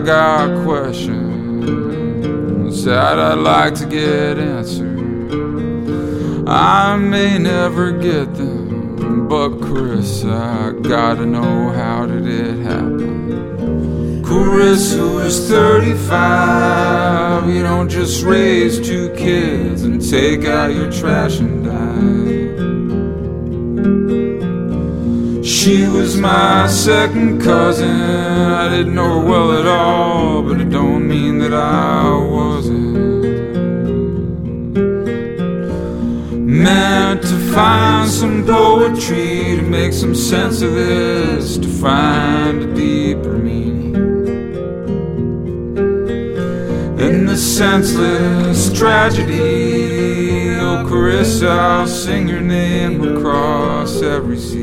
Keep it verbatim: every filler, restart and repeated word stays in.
got questions that I'd like to get answered. I may never get them, but Chris, I gotta know, how did it happen? Chris, who is thirty-five, you don't just raise two kids and take out your trash and die. She was my second cousin. I didn't know her well at all, but it don't mean that I wasn't meant to find some poetry, to make some sense of this, to find a deeper meaning in the senseless tragedy. Oh, Carissa, I'll sing your name across every sea.